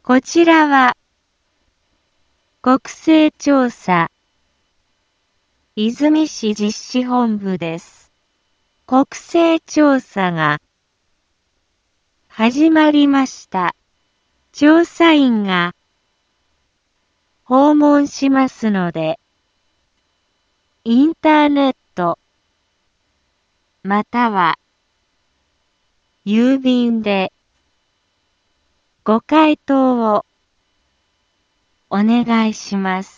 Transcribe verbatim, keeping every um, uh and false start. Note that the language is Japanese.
こちらは、国勢調査、泉市実施本部です。国勢調査が、始まりました。調査員が、訪問しますので、インターネット、または、郵便で、ご回答をお願いします。